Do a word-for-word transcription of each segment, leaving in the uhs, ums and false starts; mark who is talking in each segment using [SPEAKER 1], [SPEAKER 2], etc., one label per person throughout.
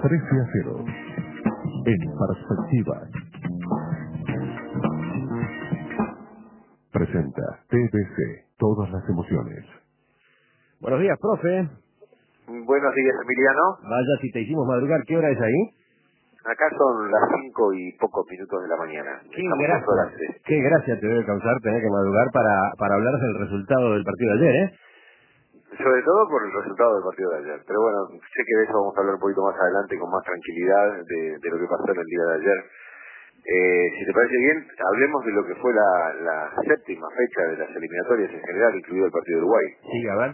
[SPEAKER 1] trece a cero. En perspectiva. Presenta T V C, todas las emociones.
[SPEAKER 2] Buenos días, profe.
[SPEAKER 3] Buenos días, Emiliano.
[SPEAKER 2] Vaya, si te hicimos madrugar, ¿qué hora es ahí?
[SPEAKER 3] Acá son las cinco y pocos minutos de la mañana.
[SPEAKER 2] Qué
[SPEAKER 3] Estamos
[SPEAKER 2] gracia,
[SPEAKER 3] a las tres.
[SPEAKER 2] qué gracia te debe causar tener que madrugar para, para hablar del resultado del partido de ayer, ¿eh?
[SPEAKER 3] Sobre todo por el resultado del partido de ayer. Pero bueno, sé que de eso vamos a hablar un poquito más adelante con más tranquilidad de, de lo que pasó en el día de ayer. Eh, si te parece bien, hablemos de lo que fue la, la séptima fecha de las eliminatorias en general, incluido el partido de Uruguay.
[SPEAKER 2] Sí, a ver.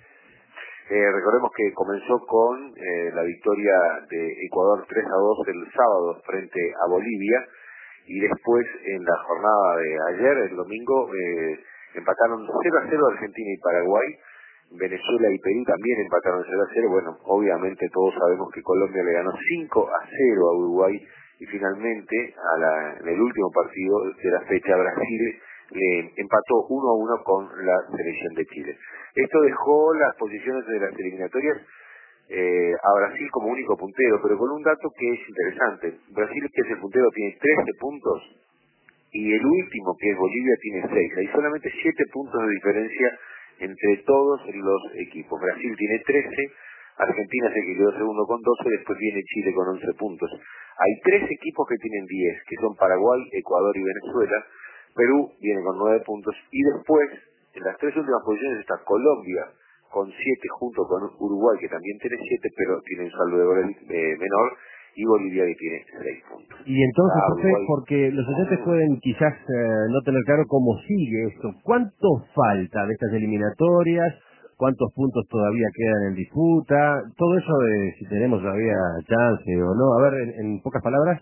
[SPEAKER 3] Eh, recordemos que comenzó con eh, la victoria de Ecuador tres a dos el sábado frente a Bolivia, y después en la jornada de ayer, el domingo, eh, empataron cero a cero Argentina y Paraguay. Venezuela y Perú también empataron cero a cero. Bueno, obviamente todos sabemos que Colombia le ganó cinco a cero a Uruguay, y finalmente a la, en el último partido de la fecha Brasil le empató uno a uno con la selección de Chile. Esto dejó las posiciones de las eliminatorias eh, a Brasil como único puntero, pero con un dato que es interesante. Brasil, que es el puntero, tiene trece puntos, y el último, que es Bolivia, tiene seis. Hay solamente siete puntos de diferencia entre todos los equipos. Brasil tiene trece, Argentina se quedó segundo con doce, después viene Chile con once puntos. Hay tres equipos que tienen diez, que son Paraguay, Ecuador y Venezuela. Perú viene con nueve puntos, y después, en las tres últimas posiciones, está Colombia con siete, junto con Uruguay, que también tiene siete, pero tiene un saldo de goles eh, menor, y Bolivia, que tiene seis puntos.
[SPEAKER 2] Y entonces,
[SPEAKER 3] Ah,
[SPEAKER 2] profe,
[SPEAKER 3] Uruguay...
[SPEAKER 2] porque los oyentes pueden quizás eh, no tener claro cómo sigue esto. ¿Cuánto falta de estas eliminatorias? ¿Cuántos puntos todavía quedan en disputa? Todo eso de si tenemos todavía chance o no. A ver, en, en pocas palabras.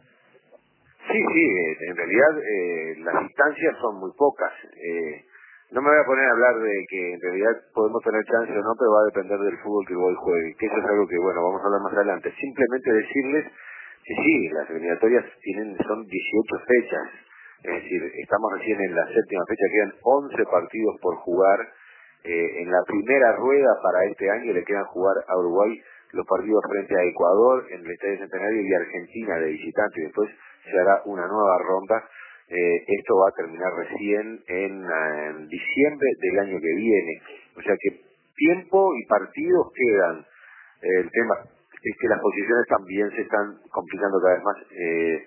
[SPEAKER 3] Sí, sí, eh, en realidad eh, las distancias son muy pocas. Eh, no me voy a poner a hablar de que en realidad podemos tener chance o no, pero va a depender del fútbol que Uruguay juegue, que eso es algo que, bueno, vamos a hablar más adelante. Simplemente decirles que sí, las eliminatorias tienen son dieciocho fechas, es decir, estamos recién en la séptima fecha, quedan once partidos por jugar. Eh, en la primera rueda para este año le quedan jugar a Uruguay los partidos frente a Ecuador en el Estadio Centenario y Argentina de visitante, y después se hará una nueva ronda. Eh, esto va a terminar recién en, eh, en diciembre del año que viene, o sea que tiempo y partidos quedan. Eh, el tema es que las posiciones también se están complicando cada vez más. Eh,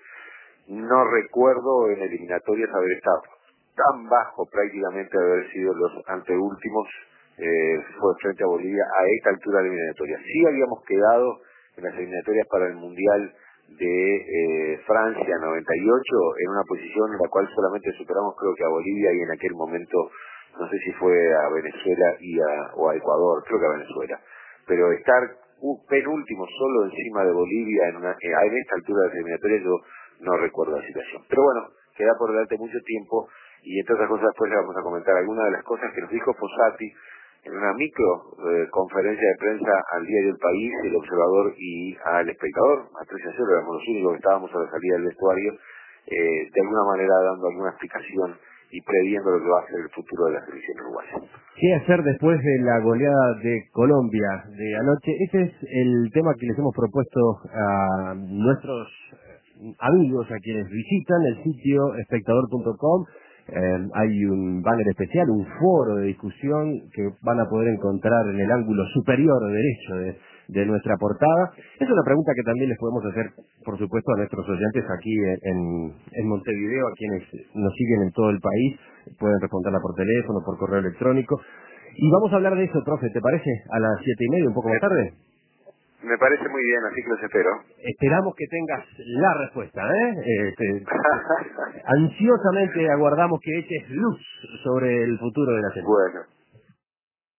[SPEAKER 3] no recuerdo en eliminatorias haber estado tan bajo, prácticamente haber sido los anteúltimos, eh, fue frente a Bolivia a esta altura de eliminatoria. Sí habíamos quedado en las eliminatorias para el Mundial de eh, Francia noventa y ocho en una posición en la cual solamente superamos, creo que a Bolivia, y en aquel momento no sé si fue a Venezuela y a, o a Ecuador, creo que a Venezuela, pero estar un penúltimo solo encima de Bolivia en, una, eh, en esta altura de las eliminatorias, yo no recuerdo la situación. Pero bueno, queda por delante mucho tiempo, y entre otras cosas después le vamos a comentar algunas de las cosas que nos dijo Fossati en una micro eh, conferencia de prensa al diario El País, El Observador y al Espectador. A tres a cero éramos los únicos que estábamos a la salida del vestuario, eh, de alguna manera dando alguna explicación y previendo lo que va a ser el futuro de la selección uruguaya.
[SPEAKER 2] ¿Qué hacer después de la goleada de Colombia de anoche? Ese es el tema que les hemos propuesto a nuestros amigos, a quienes visitan el sitio espectador punto com. Eh, hay un banner especial, un foro de discusión que van a poder encontrar en el ángulo superior derecho de, de nuestra portada. Es una pregunta que también les podemos hacer, por supuesto, a nuestros oyentes aquí en, en Montevideo, a quienes nos siguen en todo el país. Pueden responderla por teléfono, por correo electrónico. Y vamos a hablar de eso, profe, ¿te parece? A las siete y media, un poco más tarde.
[SPEAKER 3] Me parece muy bien, así que los espero.
[SPEAKER 2] Esperamos que tengas la respuesta, ¿eh? Este, ansiosamente aguardamos que eches luz sobre el futuro de la selección.
[SPEAKER 3] Bueno.